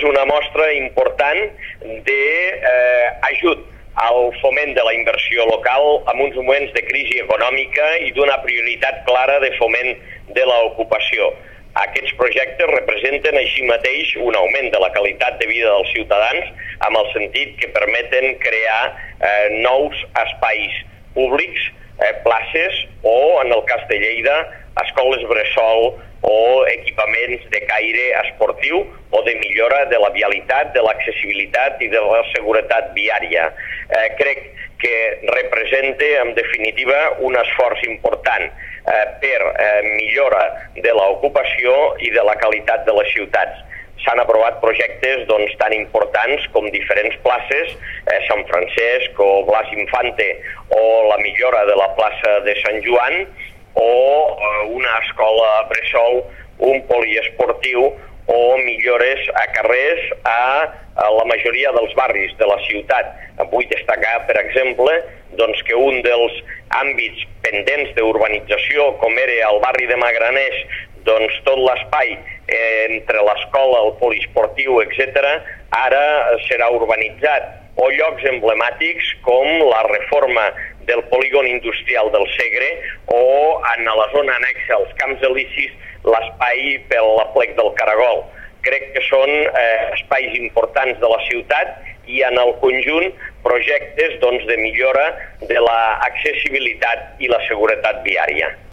una mostra important d'ajut al foment de la inversió local en uns moments de crisi econòmica i d'una prioritat clara de foment de l'ocupació. Aquests projectes representen així mateix un augment de la qualitat de vida dels ciutadans amb el sentit que permeten crear nous espais públics, places o, en el cas de Lleida, escoles bressol o equipaments de caire esportiu o de millora de la vialitat, de l'accessibilitat i de la seguretat viària. Crec que representa, en definitiva, un esforç important per millora de l'ocupació i de la qualitat de les ciutats. S'han aprovat projectes tan importants com diferents places, Sant Francesc o Blas Infante, o la millora de la plaça de Sant Joan, o una escola bressol, un poliesportiu o millores a carrers a la majoria dels barris de la ciutat. Vull destacar, per exemple, que un dels àmbits pendents d'urbanització, com era el barri de Magraners, tot l'espai entre l'escola, el poliesportiu, etc., ara serà urbanitzat. O llocs emblemàtics com la reforma del polígon industrial del Segre o en la zona anexa als Camps Elisis l'espai pel Plec del Caragol. Crec que són espais importants de la ciutat i en el conjunt projectes de millora de l'accessibilitat i la seguretat viària.